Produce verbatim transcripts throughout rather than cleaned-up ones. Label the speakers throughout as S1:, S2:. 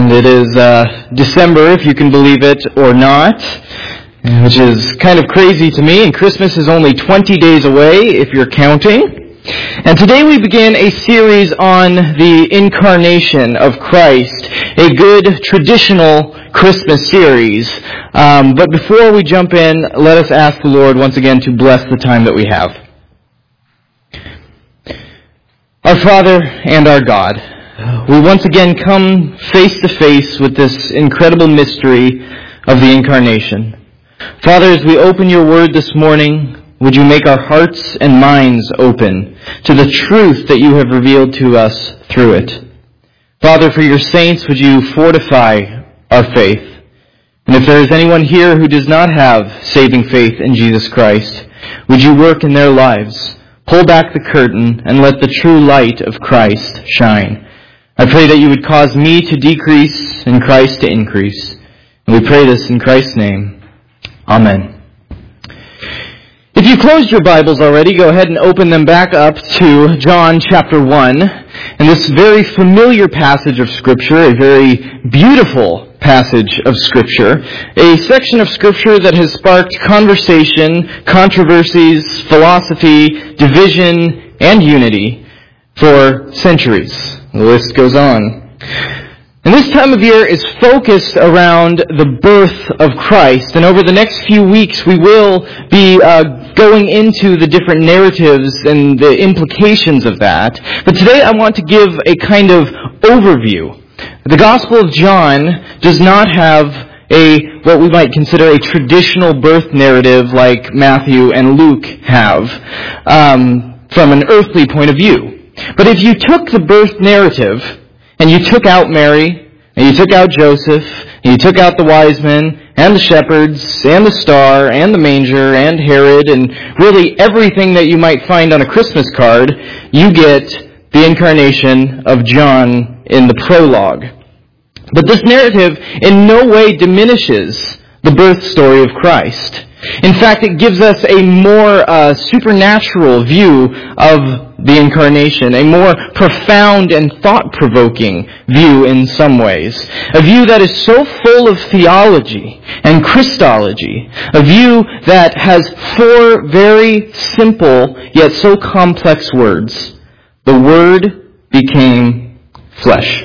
S1: And it is uh, December, if you can believe it or not, which is kind of crazy to me, and Christmas is only twenty days away, if you're counting. And today we begin a series on the incarnation of Christ, a good traditional Christmas series. Um, but before we jump in, let us ask the Lord once again to bless the time that we have. Our Father and our God, we once again come face to face with this incredible mystery of the incarnation. Father, as we open your word this morning, would you make our hearts and minds open to the truth that you have revealed to us through it. Father, for your saints, would you fortify our faith? And if there is anyone here who does not have saving faith in Jesus Christ, would you work in their lives? Pull back the curtain and let the true light of Christ shine. I pray that you would cause me to decrease and Christ to increase. And we pray this in Christ's name. Amen. If you closed your Bibles already, go ahead and open them back up to John chapter one. And this very familiar passage of Scripture, a very beautiful passage of Scripture, a section of Scripture that has sparked conversation, controversies, philosophy, division, and unity for centuries. The list goes on. And this time of year is focused around the birth of Christ. And over the next few weeks, we will be uh, going into the different narratives and the implications of that. But today I want to give a kind of overview. The Gospel of John does not have a what we might consider a traditional birth narrative like Matthew and Luke have um, from an earthly point of view. But if you took the birth narrative and you took out Mary, and you took out Joseph, and you took out the wise men, and the shepherds, and the star, and the manger, and Herod, and really everything that you might find on a Christmas card, you get the incarnation of John in the prologue. But this narrative in no way diminishes the birth story of Christ. In fact, it gives us a more uh, supernatural view of the incarnation, a more profound and thought-provoking view in some ways. A view that is so full of theology and Christology. A view that has four very simple yet so complex words. The Word became flesh.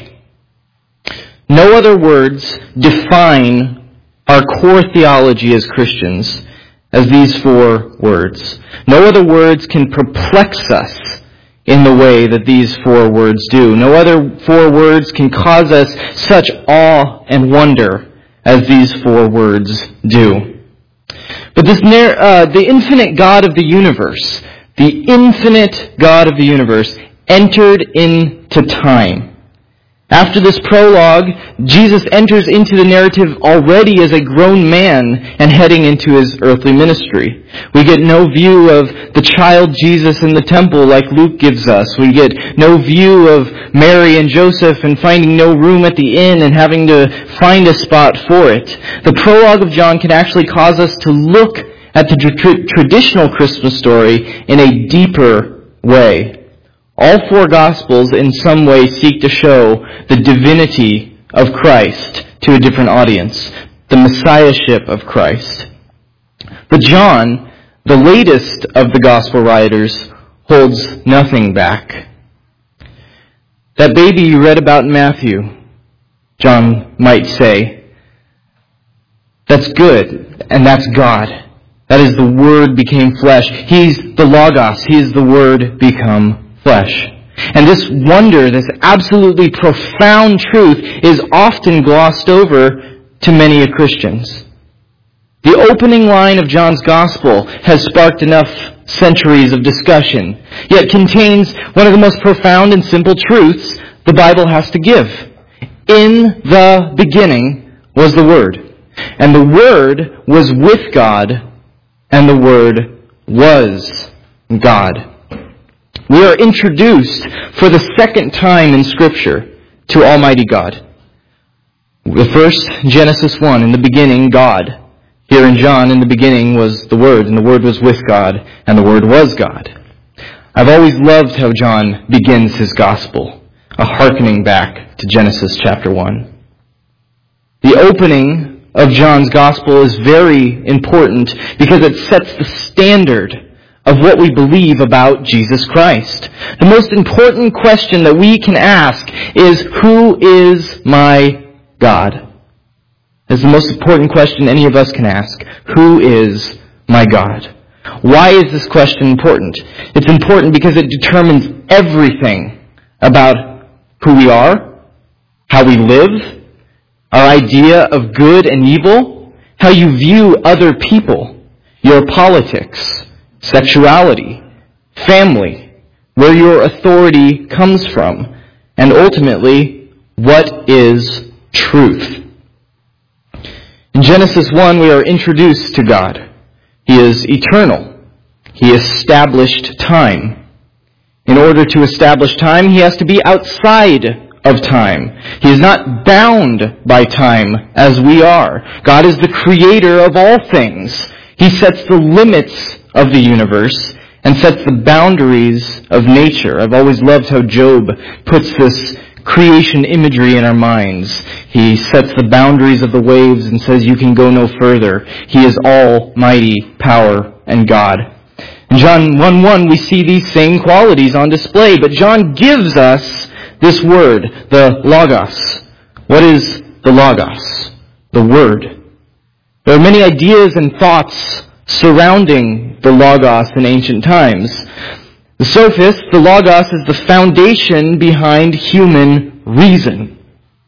S1: No other words define our core theology as Christians as these four words. No other words can perplex us in the way that these four words do. No other four words can cause us such awe and wonder as these four words do. But this, uh, the infinite God of the universe, the infinite God of the universe, entered into time. After this prologue, Jesus enters into the narrative already as a grown man and heading into his earthly ministry. We get no view of the child Jesus in the temple like Luke gives us. We get no view of Mary and Joseph and finding no room at the inn and having to find a spot for it. The prologue of John can actually cause us to look at the tra- traditional Christmas story in a deeper way. All four Gospels in some way seek to show the divinity of Christ to a different audience, the messiahship of Christ. But John, the latest of the Gospel writers, holds nothing back. That baby you read about in Matthew, John might say, that's good, and that's God. That is the Word became flesh. He's the Logos. He is the Word become flesh. And this wonder, this absolutely profound truth is often glossed over to many of Christians. The opening line of John's Gospel has sparked enough centuries of discussion, yet contains one of the most profound and simple truths the Bible has to give. In the beginning was the Word, and the Word was with God, and the Word was God. We are introduced for the second time in Scripture to Almighty God. The first, Genesis one, in the beginning, God. Here in John, in the beginning was the Word, and the Word was with God, and the Word was God. I've always loved how John begins his Gospel, a hearkening back to Genesis chapter one. The opening of John's Gospel is very important because it sets the standard of what we believe about Jesus Christ. The most important question that we can ask is, who is my God? It's the most important question any of us can ask. Who is my God? Why is this question important? It's important because it determines everything about who we are, how we live, our idea of good and evil, how you view other people, your politics, sexuality, family, where your authority comes from, and ultimately, what is truth. In Genesis one, we are introduced to God. He is eternal. He established time. In order to establish time, he has to be outside of time. He is not bound by time as we are. God is the creator of all things. He sets the limits of the universe and sets the boundaries of nature. I've always loved how Job puts this creation imagery in our minds. He sets the boundaries of the waves and says, you can go no further. He is almighty power and God. In John one one, we see these same qualities on display, but John gives us this word, the Logos. What is the Logos? The Word. There are many ideas and thoughts surrounding the Logos in ancient times. The sophists, the Logos is the foundation behind human reason.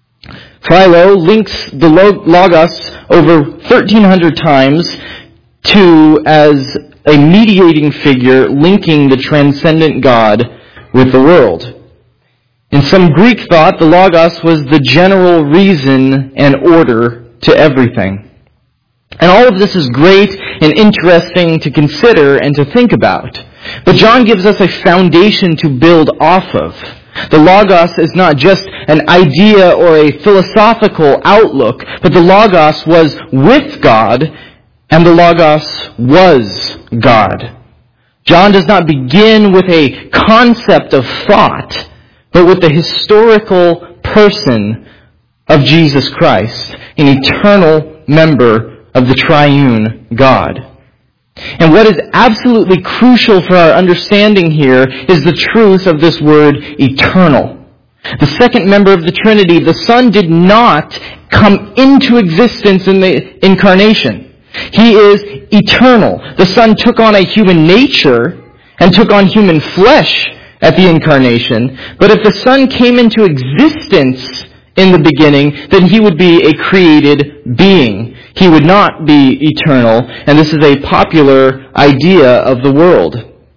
S1: Philo links the Logos over thirteen hundred times to as a mediating figure linking the transcendent God with the world. In some Greek thought, the Logos was the general reason and order to everything. And all of this is great and interesting to consider and to think about. But John gives us a foundation to build off of. The Logos is not just an idea or a philosophical outlook, but the Logos was with God, and the Logos was God. John does not begin with a concept of thought, but with the historical person of Jesus Christ, an eternal member of the triune God. And what is absolutely crucial for our understanding here is the truth of this word eternal. The second member of the Trinity, the Son, did not come into existence in the incarnation. He is eternal. The Son took on a human nature and took on human flesh at the incarnation. But if the Son came into existence in the beginning, then he would be a created being. He would not be eternal, and this is a popular idea of the world.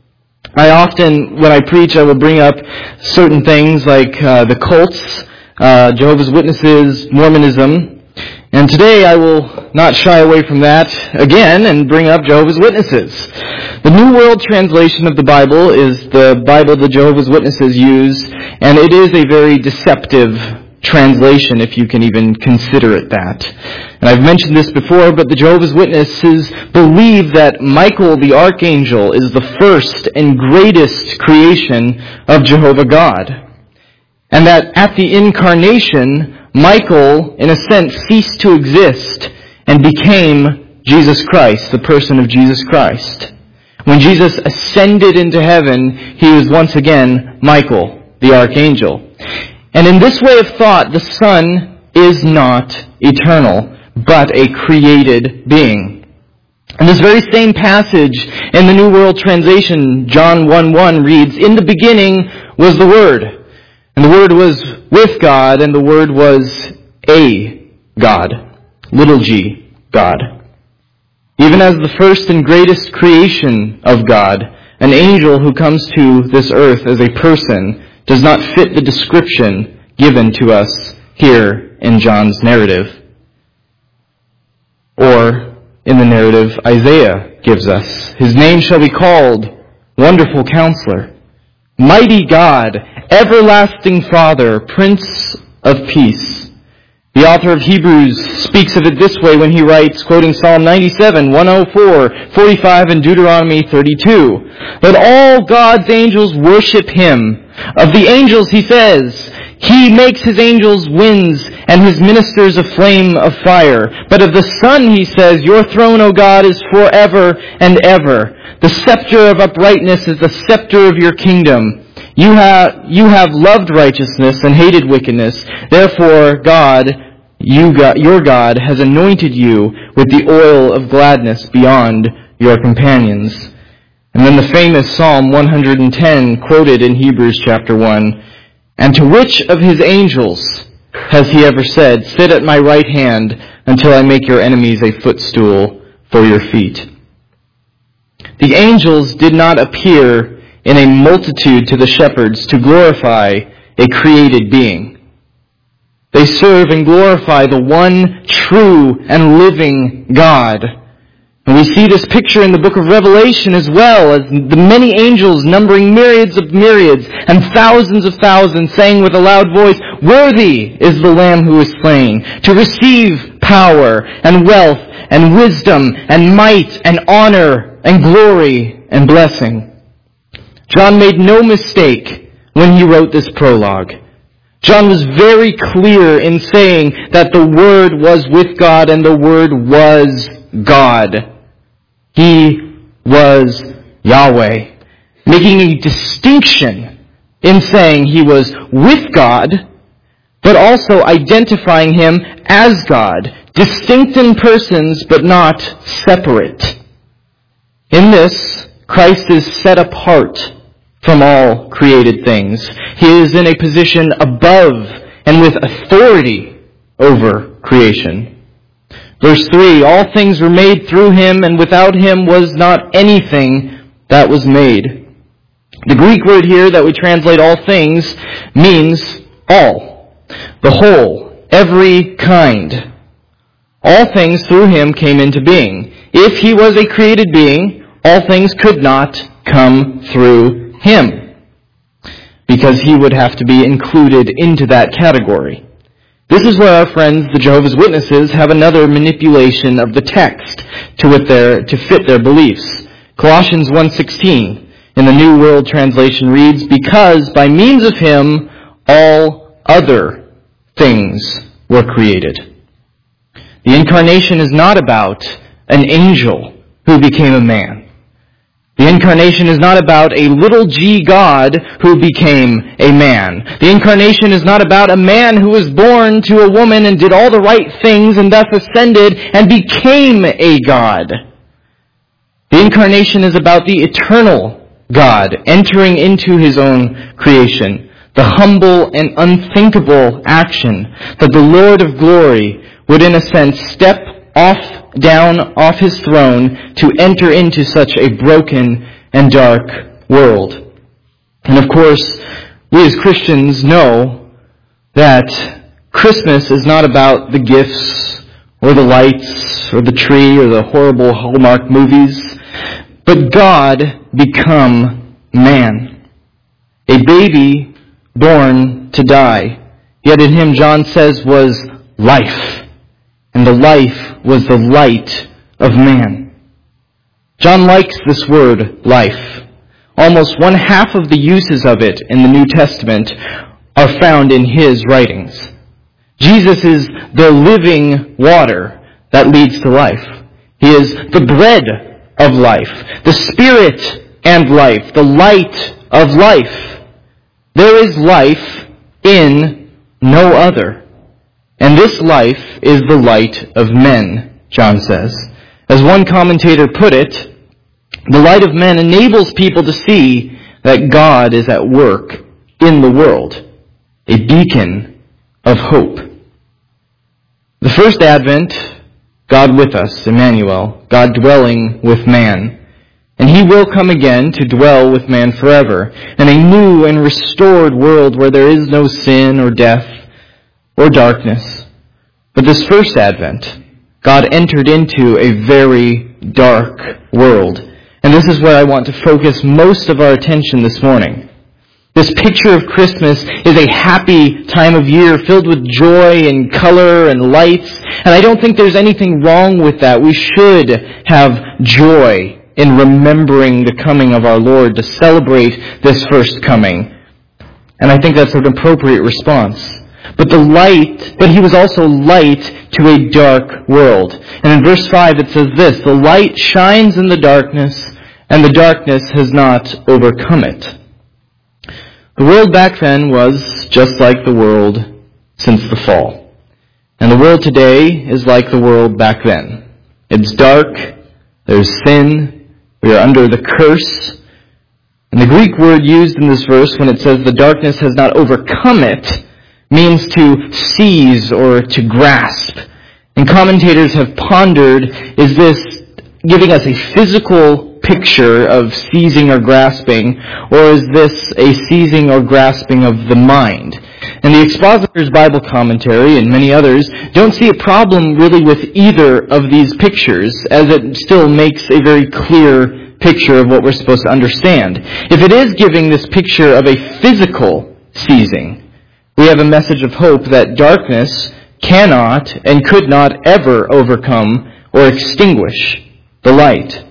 S1: I often, when I preach, I will bring up certain things like uh, the cults, uh, Jehovah's Witnesses, Mormonism, and today I will not shy away from that again and bring up Jehovah's Witnesses. The New World Translation of the Bible is the Bible the Jehovah's Witnesses use, and it is a very deceptive translation, if you can even consider it that. And I've mentioned this before, but the Jehovah's Witnesses believe that Michael the Archangel is the first and greatest creation of Jehovah God. And that at the incarnation, Michael, in a sense, ceased to exist and became Jesus Christ, the person of Jesus Christ. When Jesus ascended into heaven, he was once again Michael the Archangel. And in this way of thought, the Son is not eternal, but a created being. And this very same passage in the New World Translation, John one one, reads, "In the beginning was the Word, and the Word was with God, and the Word was a God," little g, God. Even as the first and greatest creation of God, an angel who comes to this earth as a person does not fit the description given to us here in John's narrative. Or in the narrative Isaiah gives us. "His name shall be called Wonderful Counselor, Mighty God, Everlasting Father, Prince of Peace." The author of Hebrews speaks of it this way when he writes, quoting Psalm ninety-seven, one oh four, forty-five, and Deuteronomy thirty-two, "Let all God's angels worship him. Of the angels he says, He makes his angels winds and his ministers a flame of fire. But of the Son he says, your throne, O God, is forever and ever. The scepter of uprightness is the scepter of your kingdom. You have, you have loved righteousness and hated wickedness. Therefore, God, you God, your God, has anointed you with the oil of gladness beyond your companions. And then the famous Psalm one hundred ten, quoted in Hebrews chapter one, and to which of his angels has he ever said, sit at my right hand until I make your enemies a footstool for your feet? The angels did not appear in a multitude to the shepherds to glorify a created being. They serve and glorify the one true and living God. And we see this picture in the book of Revelation as well, as the many angels numbering myriads of myriads and thousands of thousands saying with a loud voice, worthy is the Lamb who is slain to receive power and wealth and wisdom and might and honor and glory and blessing. John made no mistake when he wrote this prologue. John was very clear in saying that the Word was with God and the Word was God. He was Yahweh, making a distinction in saying he was with God, but also identifying him as God, distinct in persons but not separate. In this, Christ is set apart from all created things. He is in a position above and with authority over creation. Verse three, all things were made through him, and without him was not anything that was made. The Greek word here that we translate all things means all, the whole, every kind. All things through him came into being. If he was a created being, all things could not come through him, because he would have to be included into that category. This is where our friends, the Jehovah's Witnesses, have another manipulation of the text to, with their, to fit their beliefs. Colossians one sixteen in the New World Translation reads, because by means of him all other things were created. The incarnation is not about an angel who became a man. The incarnation is not about a little g God who became a man. The incarnation is not about a man who was born to a woman and did all the right things and thus ascended and became a God. The incarnation is about the eternal God entering into his own creation. The humble and unthinkable action that the Lord of glory would in a sense step off down off his throne to enter into such a broken and dark world. And of course, we as Christians know that Christmas is not about the gifts or the lights or the tree or the horrible Hallmark movies, but God become man. A baby born to die, yet in him John says was life. And the life was the light of man. John likes this word, life. Almost one half of the uses of it in the New Testament are found in his writings. Jesus is the living water that leads to life. He is the bread of life, the spirit and life, the light of life. There is life in no other. And this life is the light of men, John says. As one commentator put it, the light of men enables people to see that God is at work in the world, a beacon of hope. The first advent, God with us, Emmanuel, God dwelling with man. And he will come again to dwell with man forever, in a new and restored world where there is no sin or death or darkness. But this first advent, God entered into a very dark world. And this is where I want to focus most of our attention this morning. This picture of Christmas is a happy time of year filled with joy and color and lights. And I don't think there's anything wrong with that. We should have joy in remembering the coming of our Lord, to celebrate this first coming. And I think that's an appropriate response. But the light, but he was also light to a dark world. And in verse five it says this, the light shines in the darkness, and the darkness has not overcome it. The world back then was just like the world since the fall. And the world today is like the world back then. It's dark, there's sin, we are under the curse. And the Greek word used in this verse when it says the darkness has not overcome it means to seize or to grasp. And commentators have pondered, is this giving us a physical picture of seizing or grasping, or is this a seizing or grasping of the mind? And the Expositor's Bible Commentary and many others don't see a problem really with either of these pictures, as it still makes a very clear picture of what we're supposed to understand. If it is giving this picture of a physical seizing, we have a message of hope that darkness cannot and could not ever overcome or extinguish the light.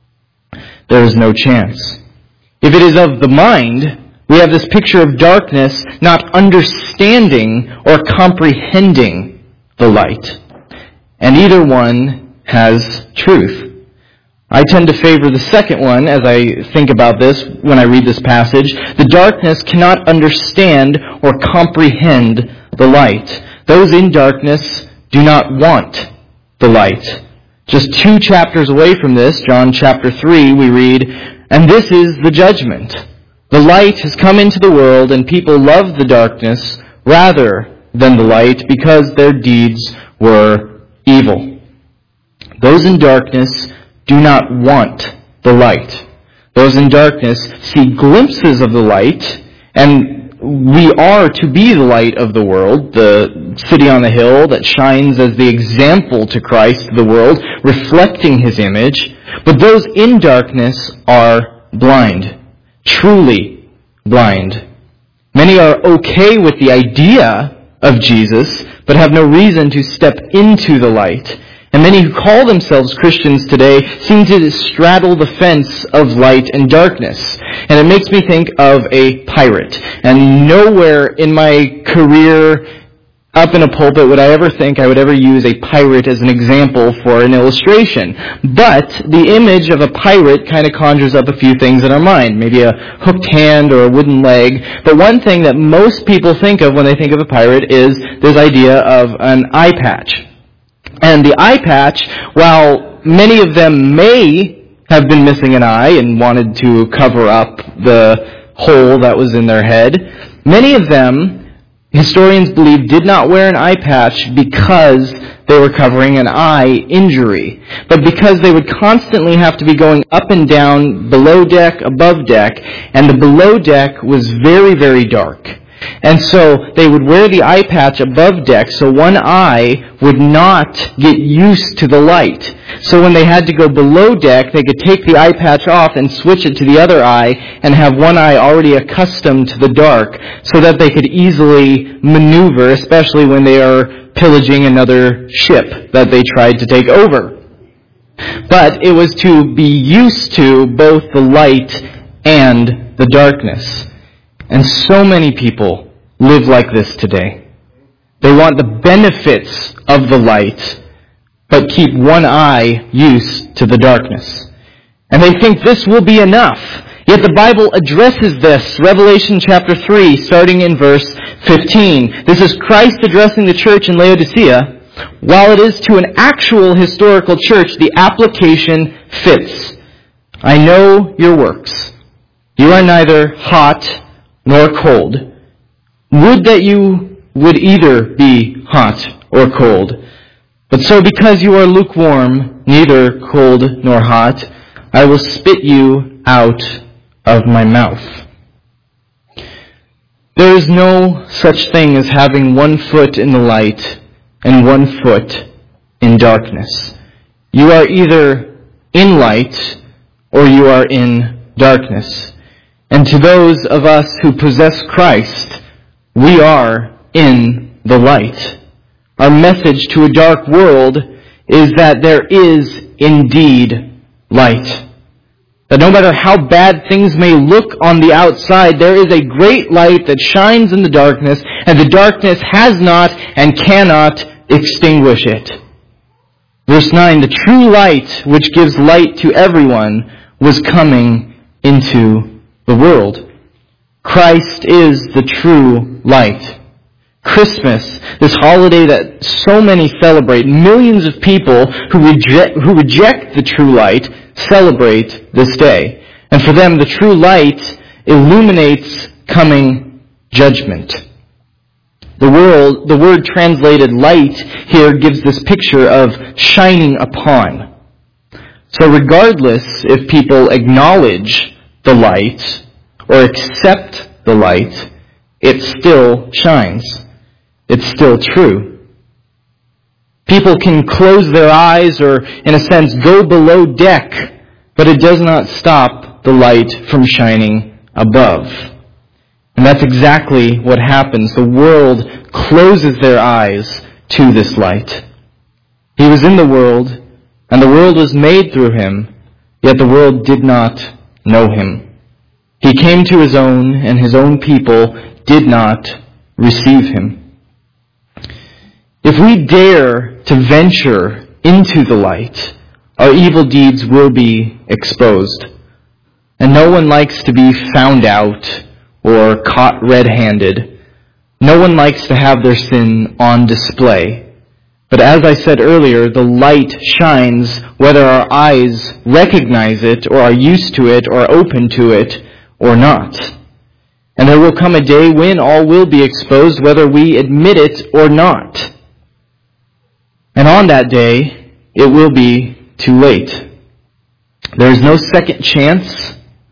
S1: There is no chance. If it is of the mind, we have this picture of darkness not understanding or comprehending the light. And either one has truth. I tend to favor the second one as I think about this when I read this passage. The darkness cannot understand or comprehend the light. Those in darkness do not want the light. Just two chapters away from this, John chapter three, we read, and this is the judgment. The light has come into the world, and people love the darkness rather than the light because their deeds were evil. Those in darkness do not want the light. Those in darkness see glimpses of the light, and we are to be the light of the world, the city on the hill that shines as the example to Christ, the world, reflecting His image. But those in darkness are blind, truly blind. Many are okay with the idea of Jesus, but have no reason to step into the light. And many who call themselves Christians today seem to straddle the fence of light and darkness. And it makes me think of a pirate. And nowhere in my career up in a pulpit would I ever think I would ever use a pirate as an example for an illustration. But the image of a pirate kind of conjures up a few things in our mind. Maybe a hooked hand or a wooden leg. But one thing that most people think of when they think of a pirate is this idea of an eye patch. And the eye patch, while many of them may have been missing an eye and wanted to cover up the hole that was in their head, many of them, historians believe, did not wear an eye patch because they were covering an eye injury, but because they would constantly have to be going up and down, below deck, above deck, and the below deck was very, very dark. And so they would wear the eye patch above deck so one eye would not get used to the light. So when they had to go below deck, they could take the eye patch off and switch it to the other eye and have one eye already accustomed to the dark so that they could easily maneuver, especially when they are pillaging another ship that they tried to take over. But it was to be used to both the light and the darkness. And so many people live like this today. They want the benefits of the light, but keep one eye used to the darkness. And they think this will be enough. Yet the Bible addresses this. Revelation chapter three, starting in verse fifteen. This is Christ addressing the church in Laodicea. While it is to an actual historical church, the application fits. I know your works. You are neither hot nor cold. Would that you would either be hot or cold. But so because you are lukewarm, neither cold nor hot, I will spit you out of my mouth. There is no such thing as having one foot in the light and one foot in darkness. You are either in light or you are in darkness. And to those of us who possess Christ, we are in the light. Our message to a dark world is that there is indeed light. That no matter how bad things may look on the outside, there is a great light that shines in the darkness, and the darkness has not and cannot extinguish it. Verse nine, the true light, which gives light to everyone, was coming into the world. Christ is the true light. Christmas, this holiday that so many celebrate, millions of people who reject, who reject the true light celebrate this day. And for them, the true light illuminates coming judgment. The world, the word translated light here gives this picture of shining upon. So regardless if people acknowledge the light or accept the light, it still shines. It's still true. People can close their eyes or, in a sense, go below deck, but it does not stop the light from shining above. And that's exactly what happens. The world closes their eyes to this light. He was in the world, and the world was made through him, yet the world did not know him. He came to his own, and his own people did not receive him. If we dare to venture into the light, our evil deeds will be exposed. And no one likes to be found out or caught red-handed. No one likes to have their sin on display. But as I said earlier, the light shines whether our eyes recognize it or are used to it or open to it or not. And there will come a day when all will be exposed whether we admit it or not. And on that day, it will be too late. There is no second chance.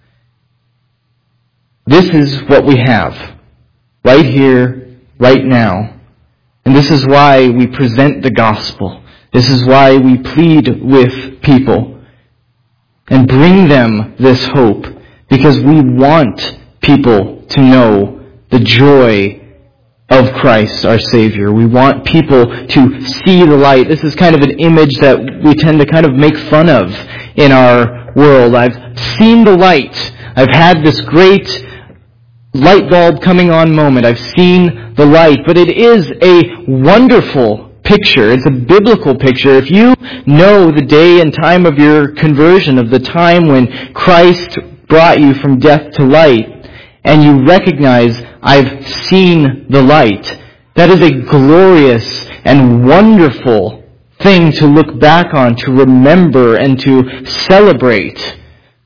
S1: This is what we have, right here, right now. And this is why we present the gospel. This is why we plead with people and bring them this hope, because we want people to know the joy of Christ, our Savior. We want people to see the light. This is kind of an image that we tend to kind of make fun of in our world. I've seen the light. I've had this great light bulb coming on moment. I've seen the light. But it is a wonderful picture. It's a biblical picture. If you know the day and time of your conversion, of the time when Christ brought you from death to light, and you recognize, I've seen the light, that is a glorious and wonderful thing to look back on, to remember, and to celebrate.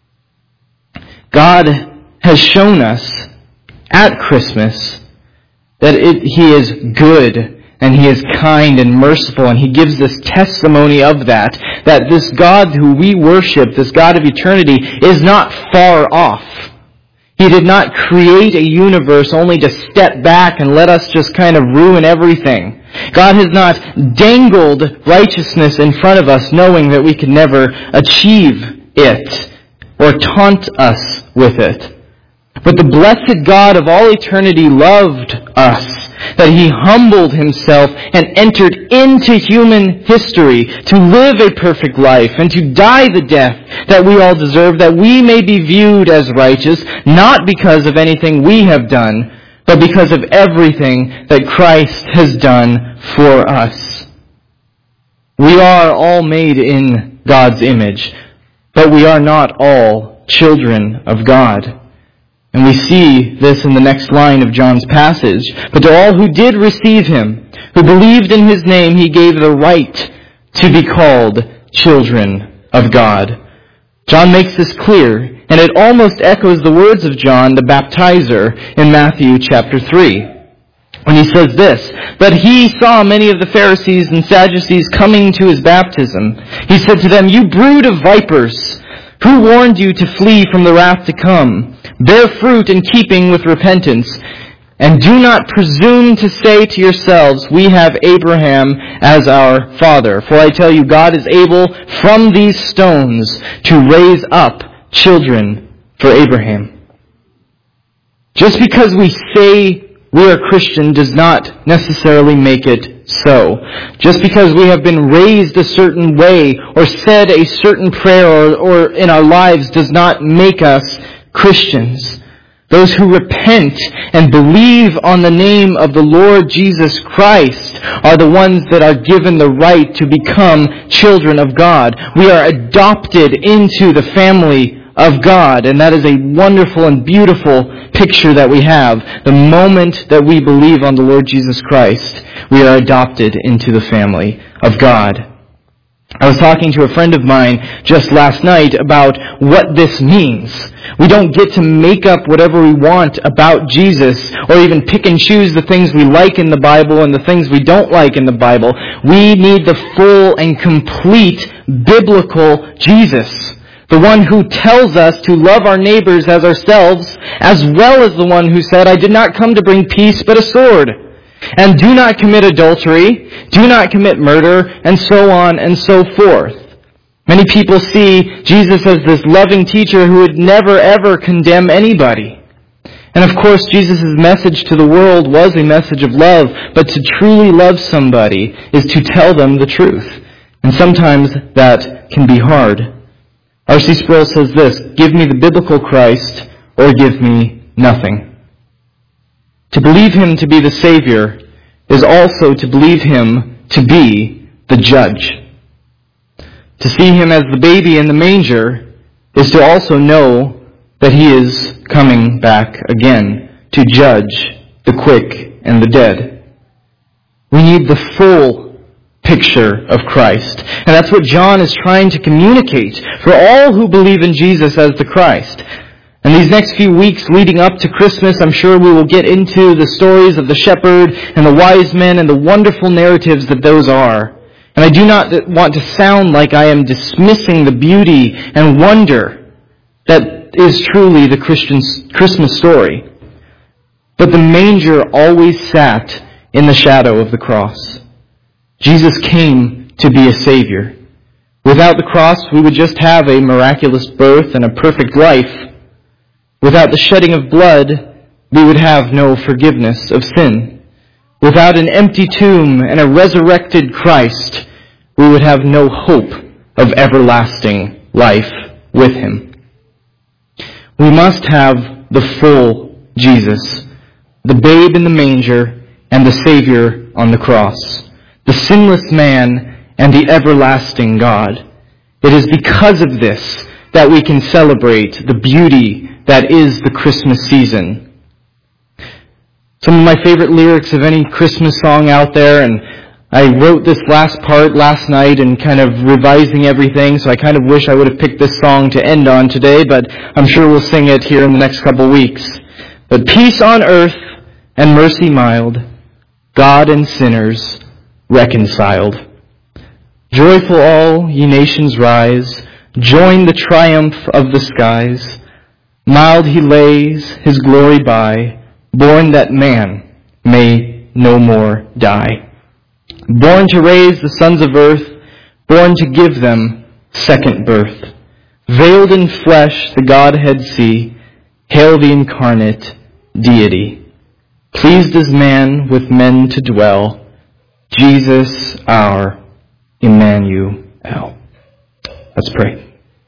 S1: God has shown us at Christmas that it, He is good and He is kind and merciful, and He gives us testimony of that, that this God who we worship, this God of eternity, is not far off. He did not create a universe only to step back and let us just kind of ruin everything. God has not dangled righteousness in front of us knowing that we could never achieve it or taunt us with it. But the blessed God of all eternity loved us, that He humbled Himself and entered into human history to live a perfect life and to die the death that we all deserve, that we may be viewed as righteous, not because of anything we have done, but because of everything that Christ has done for us. We are all made in God's image, but we are not all children of God. And we see this in the next line of John's passage. But to all who did receive Him, who believed in His name, He gave the right to be called children of God. John makes this clear, and it almost echoes the words of John the Baptizer in Matthew chapter three, when he says this, "But He saw many of the Pharisees and Sadducees coming to His baptism. He said to them, 'You brood of vipers, who warned you to flee from the wrath to come? Bear fruit in keeping with repentance, and do not presume to say to yourselves, we have Abraham as our father. For I tell you, God is able from these stones to raise up children for Abraham.'" Just because we say we are Christian does not necessarily make it so. Just because we have been raised a certain way or said a certain prayer or, or in our lives does not make us Christians. Those who repent and believe on the name of the Lord Jesus Christ are the ones that are given the right to become children of God. We are adopted into the family of God, and that is a wonderful and beautiful picture that we have. The moment that we believe on the Lord Jesus Christ, we are adopted into the family of God. I was talking to a friend of mine just last night about what this means. We don't get to make up whatever we want about Jesus or even pick and choose the things we like in the Bible and the things we don't like in the Bible. We need the full and complete biblical Jesus. The one who tells us to love our neighbors as ourselves, as well as the one who said, I did not come to bring peace but a sword. And do not commit adultery, do not commit murder, and so on and so forth. Many people see Jesus as this loving teacher who would never ever condemn anybody. And of course, Jesus' message to the world was a message of love, but to truly love somebody is to tell them the truth. And sometimes that can be hard. R C Sproul says this, give me the biblical Christ or give me nothing. To believe Him to be the Savior is also to believe Him to be the judge. To see Him as the baby in the manger is to also know that He is coming back again to judge the quick and the dead. We need the full picture of Christ. And that's what John is trying to communicate for all who believe in Jesus as the Christ. And these next few weeks leading up to Christmas, I'm sure we will get into the stories of the shepherd and the wise men and the wonderful narratives that those are. And I do not want to sound like I am dismissing the beauty and wonder that is truly the Christian Christmas story. But the manger always sat in the shadow of the cross. Jesus came to be a Savior. Without the cross, we would just have a miraculous birth and a perfect life. Without the shedding of blood, we would have no forgiveness of sin. Without an empty tomb and a resurrected Christ, we would have no hope of everlasting life with Him. We must have the full Jesus, the babe in the manger and the Savior on the cross, the sinless man and the everlasting God. It is because of this that we can celebrate the beauty that is the Christmas season. Some of my favorite lyrics of any Christmas song out there, and I wrote this last part last night and kind of revising everything, so I kind of wish I would have picked this song to end on today, but I'm sure we'll sing it here in the next couple weeks. But peace on earth and mercy mild, God and sinners reconciled. Joyful all ye nations rise, join the triumph of the skies. Mild He lays His glory by, born that man may no more die. Born to raise the sons of earth, born to give them second birth. Veiled in flesh the Godhead see, hail the incarnate deity. Pleased as man with men to dwell, Jesus our Emmanuel. Let's pray.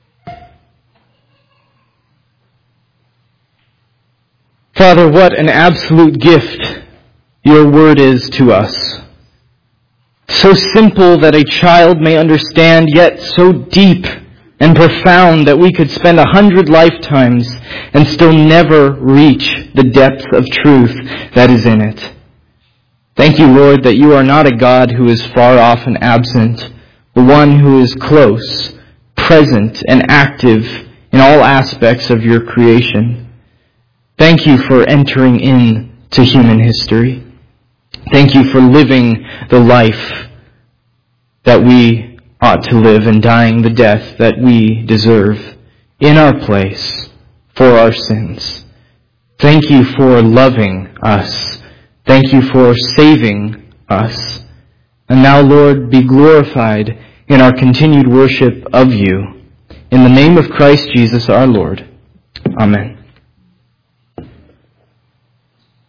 S1: Father, what an absolute gift your word is to us. So simple that a child may understand, yet so deep and profound that we could spend a hundred lifetimes and still never reach the depth of truth that is in it. Thank you, Lord, that you are not a God who is far off and absent, but one who is close, present, and active in all aspects of your creation. Thank you for entering into human history. Thank you for living the life that we ought to live and dying the death that we deserve in our place for our sins. Thank you for loving us. Thank you for saving us. And now, Lord, be glorified in our continued worship of you. In the name of Christ Jesus our Lord. Amen.